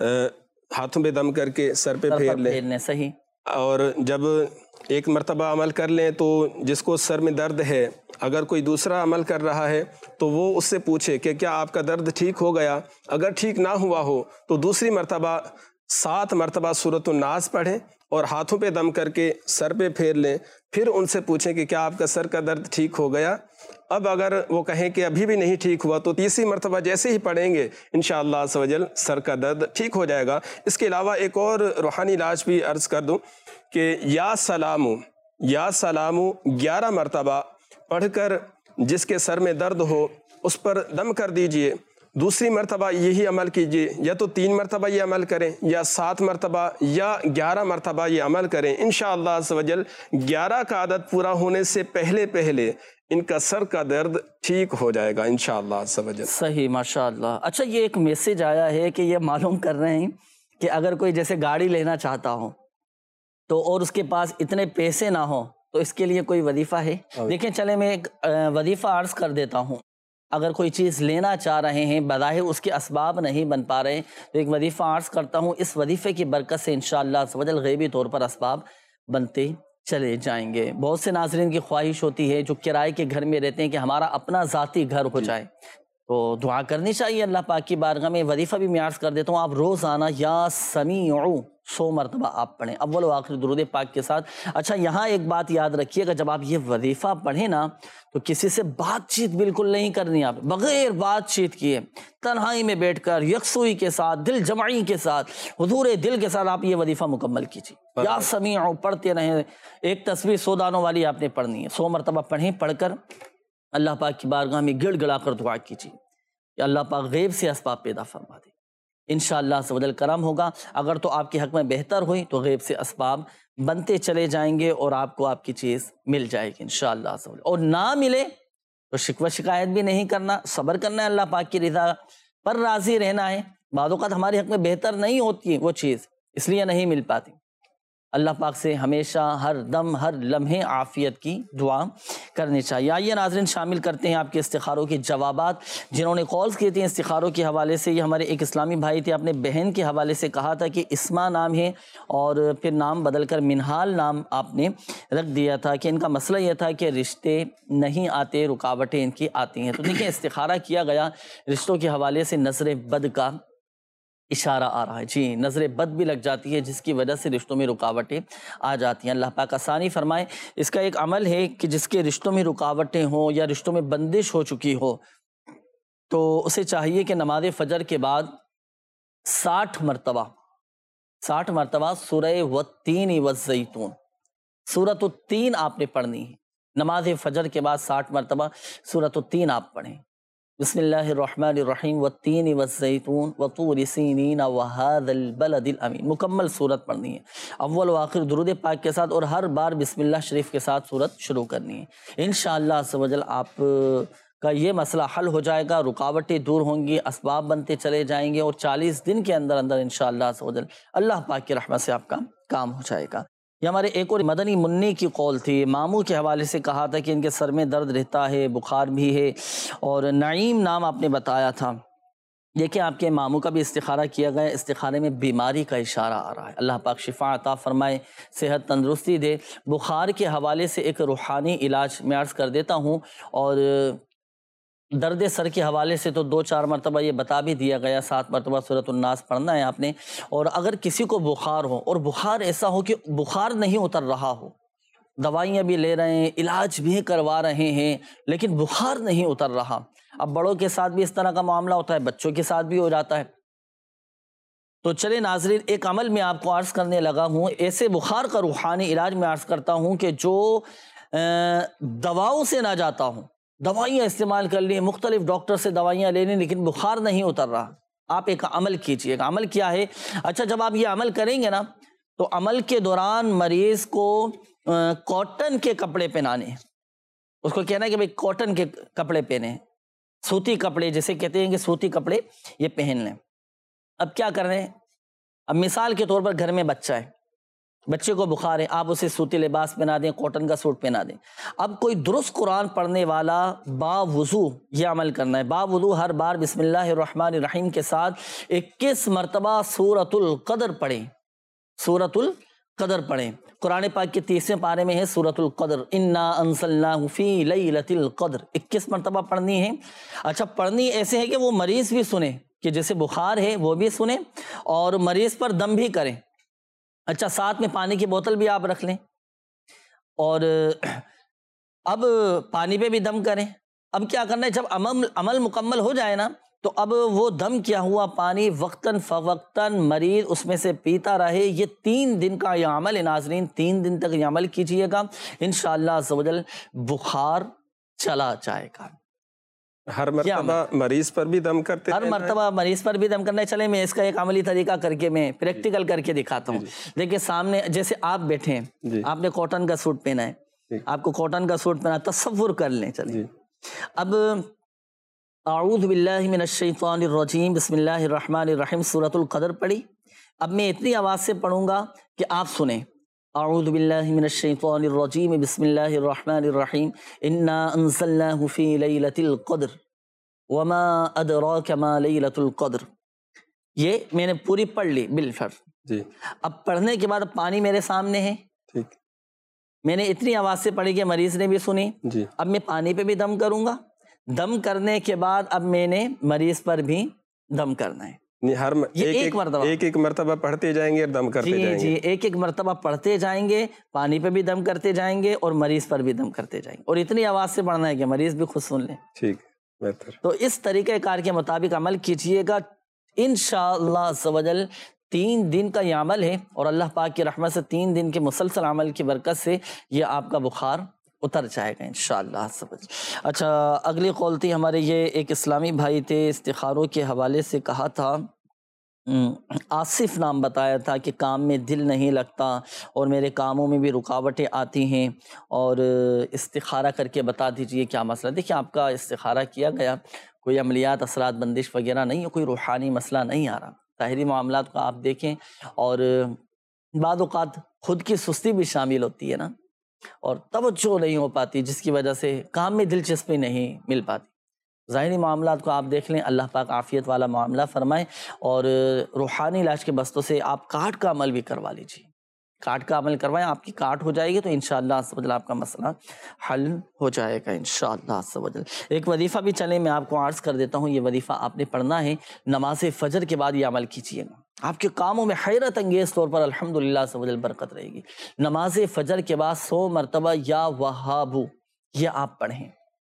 ہاتھوں پہ دم کر کے سر پہ پھیر لیں، صحیح، اور جب ایک مرتبہ عمل کر لیں تو جس کو سر میں درد ہے، اگر کوئی دوسرا عمل کر رہا ہے تو وہ اس سے پوچھے کہ کیا آپ کا درد ٹھیک ہو گیا، اگر ٹھیک نہ ہوا ہو تو دوسری مرتبہ سات مرتبہ سورۃ الناس پڑھیں اور ہاتھوں پہ دم کر کے سر پہ پھیر لیں، پھر ان سے پوچھیں کہ کیا آپ کا سر کا درد ٹھیک ہو گیا۔ اب اگر وہ کہیں کہ ابھی بھی نہیں ٹھیک ہوا تو تیسری مرتبہ جیسے ہی پڑھیں گے انشاءاللہ عز و جل سر کا درد ٹھیک ہو جائے گا۔ اس کے علاوہ ایک اور روحانی علاج بھی عرض کر دوں کہ یا سلامو یا سلامو گیارہ مرتبہ پڑھ کر جس کے سر میں درد ہو اس پر دم کر دیجئے، دوسری مرتبہ یہی عمل کیجئے، یا تو تین مرتبہ یہ عمل کریں یا سات مرتبہ یا گیارہ مرتبہ یہ عمل کریں، انشاءاللہ عز و جل گیارہ کا عدد پورا ہونے سے پہلے پہلے ان کا سر کا درد ٹھیک ہو جائے گا انشاءاللہ عز و جل۔ صحیح، ماشاءاللہ۔ اچھا، یہ ایک میسج آیا ہے کہ یہ معلوم کر رہے ہیں کہ اگر کوئی جیسے گاڑی لینا چاہتا ہو تو اور اس کے پاس اتنے پیسے نہ ہوں تو اس کے لیے کوئی وظیفہ ہے؟ دیکھیں، چلے میں ایک وظیفہ عرض کر دیتا ہوں۔ اگر کوئی چیز لینا چاہ رہے ہیں، بظاہر اس کے اسباب نہیں بن پا رہے، تو ایک وظیفہ عرض کرتا ہوں، اس وظیفے کی برکت سے انشاءاللہ عز و جل غیبی طور پر اسباب بنتے چلے جائیں گے۔ بہت سے ناظرین کی خواہش ہوتی ہے جو کرائے کے گھر میں رہتے ہیں کہ ہمارا اپنا ذاتی گھر ہو جائے، تو دعا کرنی چاہیے اللہ پاک کی بارگاہ میں۔ وظیفہ بھی میں عرض کر دیتا ہوں، آپ روزانہ یا سمیعو سو مرتبہ آپ پڑھیں، اول و آخر درود پاک کے ساتھ۔ اچھا، یہاں ایک بات یاد رکھیے گا، جب آپ یہ وظیفہ پڑھیں نا تو کسی سے بات چیت بالکل نہیں کرنی، آپ بغیر بات چیت کیے تنہائی میں بیٹھ کر یکسوئی کے ساتھ، دل جمعی کے ساتھ، حضور دل کے ساتھ آپ یہ وظیفہ مکمل کیجیے۔ یا سمیعو پڑھتے رہیں، ایک تصویر سو دانوں والی آپ نے پڑھنی ہے، سو مرتبہ پڑھیں، پڑھ کر اللہ پاک کی بارگاہ میں گڑ گڑا کر دعا کیجیے کہ اللہ پاک غیب سے اسباب پیدا فرما دے، انشاءاللہ عز و جل کرم ہوگا۔ اگر تو آپ کے حق میں بہتر ہوئی تو غیب سے اسباب بنتے چلے جائیں گے اور آپ کو آپ کی چیز مل جائے گی انشاءاللہ عز و جل، اور نہ ملے تو شکوہ شکایت بھی نہیں کرنا، صبر کرنا ہے، اللہ پاک کی رضا پر راضی رہنا ہے۔ بعض اوقات ہمارے حق میں بہتر نہیں ہوتی وہ چیز، اس لیے نہیں مل پاتی۔ اللہ پاک سے ہمیشہ ہر دم ہر لمحے عافیت کی دعا کرنی چاہیے۔ آئیے ناظرین، شامل کرتے ہیں آپ کے استخاروں کے جوابات۔ جنہوں نے کالز کی تھیں استخاروں کے حوالے سے، یہ ہمارے ایک اسلامی بھائی تھے، اپنے بہن کے حوالے سے کہا تھا کہ اسما نام ہے اور پھر نام بدل کر منہال نام آپ نے رکھ دیا تھا، کہ ان کا مسئلہ یہ تھا کہ رشتے نہیں آتے، رکاوٹیں ان کی آتی ہیں۔ تو دیکھیں، استخارہ کیا گیا رشتوں کے حوالے سے نظر بد کا اشارہ آ رہا ہے، جی نظر بد بھی لگ جاتی ہے جس کی وجہ سے رشتوں میں رکاوٹیں آ جاتی ہیں۔ اللہ پاک آسانی فرمائے۔ اس کا ایک عمل ہے کہ جس کے رشتوں میں رکاوٹیں ہوں یا رشتوں میں بندش ہو چکی ہو تو اسے چاہیے کہ نماز فجر کے بعد ساٹھ مرتبہ ساٹھ مرتبہ سورہ والتین والزیتون، سورۃ التین آپ نے پڑھنی ہے نماز فجر کے بعد، ساٹھ مرتبہ سورۃ التین آپ پڑھیں۔ بسم اللہ الرحمن الرحیم والتین والزیتون وطور سینین وہذا البلد الامین، مکمل سورت پڑھنی ہے، اول و آخر درود پاک کے ساتھ، اور ہر بار بسم اللہ شریف کے ساتھ سورت شروع کرنی ہے۔ انشاءاللہ عز و جل آپ کا یہ مسئلہ حل ہو جائے گا، رکاوٹیں دور ہوں گی، اسباب بنتے چلے جائیں گے، اور چالیس دن کے اندر اندر انشاءاللہ عز و جل اللہ پاک کی رحمت سے آپ کا کام ہو جائے گا۔ یہ ہمارے ایک اور مدنی منی کی قول تھی، ماموں کے حوالے سے کہا تھا کہ ان کے سر میں درد رہتا ہے، بخار بھی ہے، اور نعیم نام آپ نے بتایا تھا۔ دیکھیں، آپ کے ماموں کا بھی استخارہ کیا گیا، استخارے میں بیماری کا اشارہ آ رہا ہے، اللہ پاک شفا عطا فرمائے، صحت تندرستی دے۔ بخار کے حوالے سے ایک روحانی علاج میں عرض کر دیتا ہوں، اور درد سر کے حوالے سے تو دو چار مرتبہ یہ بتا بھی دیا گیا، سات مرتبہ سورۃ الناس پڑھنا ہے آپ نے۔ اور اگر کسی کو بخار ہو، اور بخار ایسا ہو کہ بخار نہیں اتر رہا ہو، دوائیاں بھی لے رہے ہیں, علاج بھی کروا رہے ہیں, لیکن بخار نہیں اتر رہا. اب بڑوں کے ساتھ بھی اس طرح کا معاملہ ہوتا ہے, بچوں کے ساتھ بھی ہو جاتا ہے. تو چلے ناظرین, ایک عمل میں آپ کو عرض کرنے لگا ہوں, ایسے بخار کا روحانی علاج میں عرض کرتا ہوں کہ جو دواؤں سے نہ جاتا ہوں, دوائیاں استعمال کر لی, مختلف ڈاکٹر سے دوائیاں لے لیں, لیکن بخار نہیں اتر رہا. آپ ایک عمل کیجئے. ایک عمل کیا ہے؟ اچھا, جب آپ یہ عمل کریں گے نا, تو عمل کے دوران مریض کو کاٹن کے کپڑے پہنانے, اس کو کہنا ہے کہ بھئی کاٹن کے کپڑے پہنے, سوتی کپڑے جیسے کہتے ہیں کہ سوتی کپڑے یہ پہن لیں. اب کیا کر رہے ہیں؟ اب مثال کے طور پر گھر میں بچہ ہے, بچے کو بخار ہے, آپ اسے سوتی لباس پہنا دیں, کاٹن کا سوٹ پہنا دیں. اب کوئی درست قرآن پڑھنے والا با وضو یہ عمل کرنا ہے. با وضو ہر بار بسم اللہ الرحمن الرحیم کے ساتھ اکیس مرتبہ سورۃ القدر پڑھیں. سورۃ القدر پڑھیں. قرآن پاک کے تیسرے پارے میں ہے سورۃ القدر, انا انزلناہ فی لیلۃ القدر, اکیس مرتبہ پڑھنی ہے. اچھا, پڑھنی ایسے ہے کہ وہ مریض بھی سنے, کہ جیسے بخار ہے وہ بھی سنیں اور مریض پر دم بھی کریں. اچھا, ساتھ میں پانی کی بوتل بھی آپ رکھ لیں, اور اب پانی پہ بھی دم کریں. اب کیا کرنا ہے, جب عمل عمل مکمل ہو جائے نا, تو اب وہ دم کیا ہوا پانی وقتاً فوقتاً مریض اس میں سے پیتا رہے. یہ تین دن کا یہ عمل ہے ناظرین, تین دن تک یہ عمل کیجئے گا, انشاءاللہ عز و جل بخار چلا جائے گا. ہر مرتبہ مریض پر بھی دم کرتے ہر مرتبہ مریض پر بھی دم کرنا ہے. چلے میں اس کا ایک عملی طریقہ کر کے میں پریکٹیکل کر کے دکھاتا ہوں. دیکھیں سامنے جیسے آپ بیٹھے ہیں, آپ نے کاٹن کا سوٹ پہنا ہے, آپ کو کاٹن کا سوٹ پہنا, تصور کر لیں. چلیں اب اعوذ باللہ من الشیطان الرجیم بسم اللہ الرحمن الرحیم سورۃ القدر پڑھی. اب میں اتنی آواز سے پڑھوں گا کہ آپ سنیں. اعوذ باللہ من الشیطان الرجیم بسم اللہ الرحمن الرحیم انا انزلناہ فی لیلۃ القدر وما ادراک ما لیلۃ القدر. یہ میں نے پوری پڑھ لی بالفرض. جی. اب پڑھنے کے بعد پانی میرے سامنے ہے, ٹھیک, میں نے اتنی آواز سے پڑھی کہ مریض نے بھی سنی. جی. اب میں پانی پہ بھی دم کروں گا, دم کرنے کے بعد اب میں نے مریض پر بھی دم کرنا ہے. ہر ایک ایک مرتبہ ایک ایک مرتبہ پڑھتے جائیں گے اور دم کرتے جی جائیں گے. جی ایک ایک مرتبہ پڑھتے جائیں گے, پانی پہ بھی دم کرتے جائیں گے اور مریض پر بھی دم کرتے جائیں گے, اور اتنی آواز سے پڑھنا ہے کہ مریض بھی خود سن لیں. ٹھیک, بہتر. تو اس طریقہ کار کے مطابق عمل کیجئے گا, انشاءاللہ عز و جل. تین دن کا یہ عمل ہے, اور اللہ پاک کی رحمت سے تین دن کے مسلسل عمل کی برکت سے یہ آپ کا بخار اتر جائے گا انشاءاللہ. اچھا, اگلی قول تھی ہمارے, یہ ایک اسلامی بھائی تھے, استخاروں کے حوالے سے کہا تھا, آصف نام بتایا تھا کہ کام میں دل نہیں لگتا اور میرے کاموں میں بھی رکاوٹیں آتی ہیں, اور استخارہ کر کے بتا دیجئے کیا مسئلہ. دیکھیں آپ کا استخارہ کیا گیا, کوئی عملیات اثرات بندش وغیرہ نہیں ہے, کوئی روحانی مسئلہ نہیں آ رہا. ظاہری معاملات کو آپ دیکھیں, اور بعض اوقات خود کی سستی بھی شامل ہوتی ہے نا, اور توجہ نہیں ہو پاتی, جس کی وجہ سے کام میں دلچسپی نہیں مل پاتی. ظاہری معاملات کو آپ دیکھ لیں, اللہ پاک عافیت والا معاملہ فرمائے, اور روحانی علاج کے بستوں سے آپ کاٹ کا عمل بھی کروا لیجیے. کاٹ کا عمل کروائیں, آپ کی کاٹ ہو جائے گی تو انشاءاللہ عز و جل آپ کا مسئلہ حل ہو جائے گا انشاءاللہ عز و جل. ایک وظیفہ بھی چلیں میں آپ کو عرض کر دیتا ہوں, یہ وظیفہ آپ نے پڑھنا ہے نماز فجر کے بعد. یہ عمل کیجیے گا, آپ کے کاموں میں حیرت انگیز طور پر الحمدللہ عز و جل برکت رہے گی. نماز فجر کے بعد سو مرتبہ یا وہابو یہ آپ پڑھیں.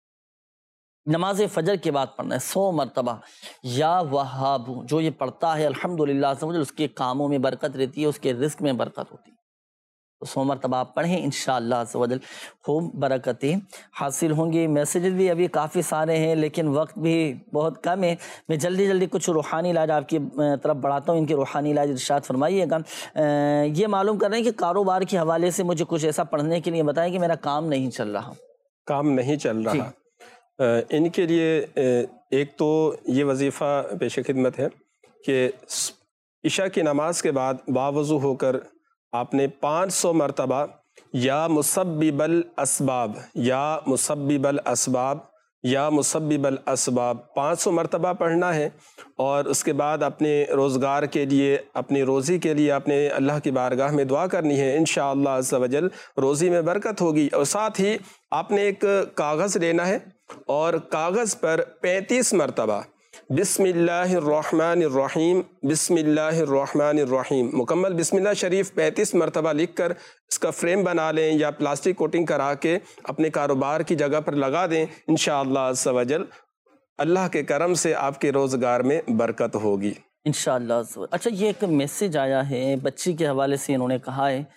نماز فجر کے بعد پڑھنا ہے سو مرتبہ یا وہاب. جو یہ پڑھتا ہے الحمدللہ عز و جل اس کے کاموں میں برکت رہتی ہے, اس کے رزق میں برکت ہوتی ہے. تو سو مرتبہ آپ پڑھیں انشاءاللہ عز و جل, خوب برکتیں حاصل ہوں گی. میسیجز بھی ابھی کافی سارے ہیں لیکن وقت بھی بہت کم ہے. میں جلدی جلدی کچھ روحانی علاج آپ کی طرف بڑھاتا ہوں, ان کے روحانی علاج ارشاد فرمائیے گا. یہ معلوم کر رہے ہیں کہ کاروبار کے حوالے سے مجھے کچھ ایسا پڑھنے کے لیے بتائیں کہ میرا کام نہیں چل رہا. کام نہیں چل رہا, ان کے لیے ایک تو یہ وظیفہ پیش خدمت ہے کہ عشاء کی نماز کے بعد باوضو ہو کر آپ نے پانچ سو مرتبہ یا مسبب الاسباب یا مسبب الاسباب یا مسبب الاسباب پانچ سو مرتبہ پڑھنا ہے, اور اس کے بعد اپنے روزگار کے لیے, اپنی روزی کے لیے اپنے اللہ کی بارگاہ میں دعا کرنی ہے. انشاءاللہ عز و جل روزی میں برکت ہوگی. اور ساتھ ہی آپ نے ایک کاغذ لینا ہے اور کاغذ پر پینتیس مرتبہ بسم اللہ الرحمن الرحیم بسم اللہ الرحمن الرحیم مکمل بسم اللہ شریف پینتیس مرتبہ لکھ کر اس کا فریم بنا لیں یا پلاسٹک کوٹنگ کرا کے اپنے کاروبار کی جگہ پر لگا دیں، انشاءاللہ عز و جل اللہ کے کرم سے آپ کے روزگار میں برکت ہوگی انشاءاللہ عز و جل۔ اچھا، یہ ایک میسیج آیا ہے بچی کے حوالے سے، انہوں نے کہا ہے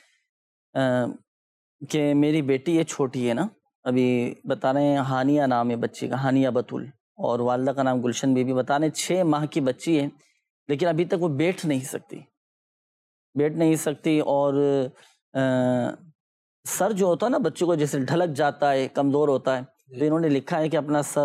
کہ میری بیٹی یہ چھوٹی ہے نا، ابھی بتا رہے ہیں ہانیہ نام ہے بچی کا، ہانیہ بطول، اور والدہ کا نام گلشن بی بی، بتا رہے ہیں چھ ماہ کی بچی ہے لیکن ابھی تک وہ بیٹھ نہیں سکتی بیٹھ نہیں سکتی اور سر جو ہوتا ہے نا بچوں کو جیسے ڈھلک جاتا ہے، کمزور ہوتا ہے، تو انہوں نے لکھا ہے کہ اپنا سر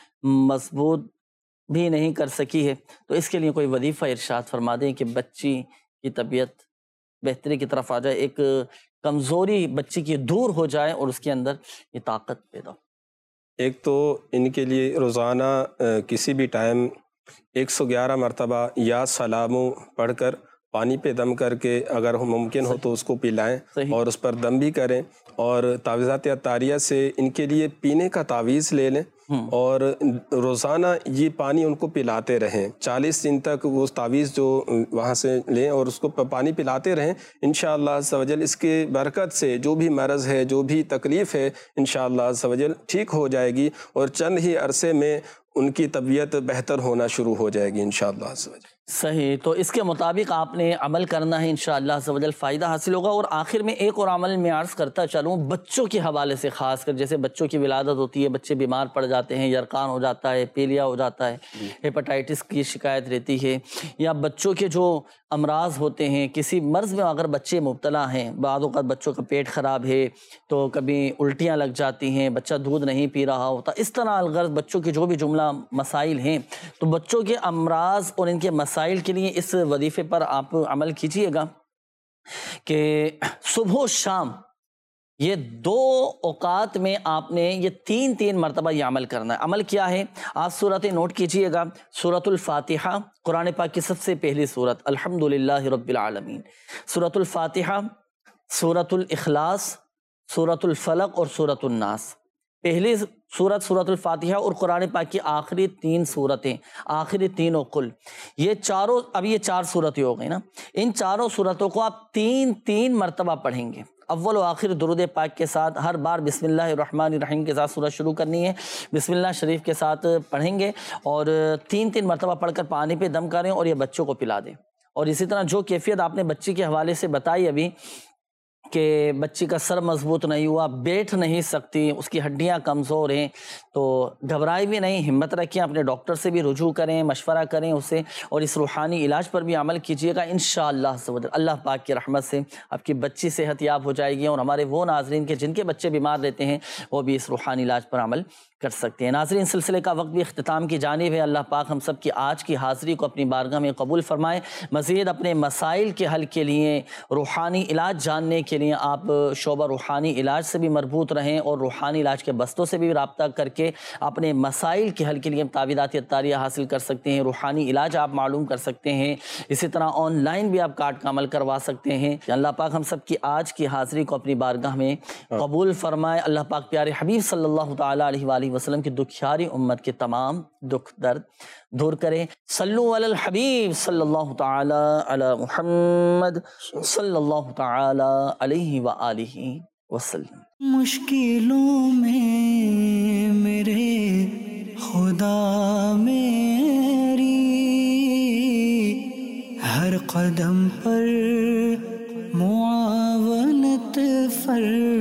مضبوط بھی نہیں کر سکی ہے، تو اس کے لیے کوئی وظیفہ ارشاد فرما دیں کہ بچی کی طبیعت بہتری کی طرف آ جائے، ایک کمزوری بچی کی دور ہو جائے اور اس کے اندر یہ طاقت پیدا ہو۔ ایک تو ان کے لیے روزانہ کسی بھی ٹائم ایک سو گیارہ مرتبہ یا سلامو پڑھ کر پانی پہ دم کر کے اگر ممکن ہو تو اس کو پلائیں اور اس پر دم بھی کریں، اور تعویذات عطاریہ سے ان کے لیے پینے کا تعویذ لے لیں اور روزانہ یہ پانی ان کو پلاتے رہیں، چالیس دن تک وہ تعویذ جو وہاں سے لیں اور اس کو پانی پلاتے رہیں، انشاءاللہ عز و جل اس کے برکت سے جو بھی مرض ہے، جو بھی تکلیف ہے، انشاءاللہ عز و جل ٹھیک ہو جائے گی اور چند ہی عرصے میں ان کی طبیعت بہتر ہونا شروع ہو جائے گی انشاءاللہ عز و جل۔ صحیح، تو اس کے مطابق آپ نے عمل کرنا ہے، انشاءاللہ عز و جل فائدہ حاصل ہوگا۔ اور آخر میں ایک اور عمل میں عرض کرتا چلوں بچوں کے حوالے سے، خاص کر جیسے بچوں کی ولادت ہوتی ہے، بچے بیمار پڑ جاتے ہیں، یرقان ہو جاتا ہے، پیلیا ہو جاتا ہے، ہیپاٹائٹس کی شکایت رہتی ہے، یا بچوں کے جو امراض ہوتے ہیں، کسی مرض میں اگر بچے مبتلا ہیں، بعض اوقات بچوں کا پیٹ خراب ہے تو کبھی الٹیاں لگ جاتی ہیں، بچہ دودھ نہیں پی رہا ہوتا، اس طرح الغرض بچوں کے جو بھی جملہ مسائل ہیں، تو بچوں کے امراض اور ان کے مسائل کے لیے اس وظیفے پر آپ عمل کیجئے گا کہ صبح و شام یہ دو اوقات میں آپ نے یہ تین تین مرتبہ یہ عمل کرنا ہے۔ عمل کیا ہے؟ آپ صورتیں نوٹ کیجئے گا۔ سورۃ الفاتحہ، قرآن پاک کی سب سے پہلی سورت، الحمدللہ رب العالمین، سورۃ الفاتحہ، سورۃ الاخلاص، سورۃ الفلق اور سورۃ الناس۔ پہلی سورت سورۃ الفاتحہ اور قرآن پاک کی آخری تین سورتیں، آخری تینوں قل، یہ چاروں، اب یہ چار سورتیں ہو گئی نا، ان چاروں سورتوں کو آپ تین تین مرتبہ پڑھیں گے، اول و آخر درود پاک کے ساتھ، ہر بار بسم اللہ الرحمن الرحیم کے ساتھ سورت شروع کرنی ہے، بسم اللہ شریف کے ساتھ پڑھیں گے اور تین تین مرتبہ پڑھ کر پانی پہ دم کریں اور یہ بچوں کو پلا دیں۔ اور اسی طرح جو کیفیت آپ نے بچی کے حوالے سے بتائی ابھی کہ بچی کا سر مضبوط نہیں ہوا، بیٹھ نہیں سکتی، اس کی ہڈیاں کمزور ہیں، تو گھبرائے بھی نہیں، ہمت رکھیں، اپنے ڈاکٹر سے بھی رجوع کریں، مشورہ کریں اس سے، اور اس روحانی علاج پر بھی عمل کیجیے گا انشاءاللہ عز و جل۔ اللہ پاک کی رحمت سے آپ کی بچی صحت یاب ہو جائے گی، اور ہمارے وہ ناظرین کے جن کے بچے بیمار رہتے ہیں وہ بھی اس روحانی علاج پر عمل کر سکتے ہیں۔ ناظرین، سلسلے کا وقت بھی اختتام کی جانب ہے۔ اللہ پاک ہم سب کی آج کی حاضری کو اپنی بارگاہ میں قبول فرمائے۔ مزید اپنے مسائل کے حل کے لیے، روحانی علاج جاننے کے لیے آپ شعبہ روحانی علاج سے بھی مربوط رہیں اور روحانی علاج کے بستوں سے بھی رابطہ کر کے اپنے مسائل کے حل کے لیے تعویذات عطاریہ حاصل کر سکتے ہیں، روحانی علاج آپ معلوم کر سکتے ہیں، اسی طرح آن لائن بھی آپ کارڈ کا عمل کروا سکتے ہیں۔ اللہ پاک ہم سب کی آج کی حاضری کو اپنی بارگاہ میں قبول فرمائے۔ اللہ پاک پیارے حبیب صلی اللہ تعالیٰ علیہ وآلہ وسلم کی دکھیاری امت کے تمام دکھ درد دور کرے۔ صلو علی الحبیب صلی اللہ تعالی علی محمد صلی اللہ تعالی علیہ وآلہ وسلم۔ مشکلوں میں میرے خدا میری ہر قدم پر معاونت فر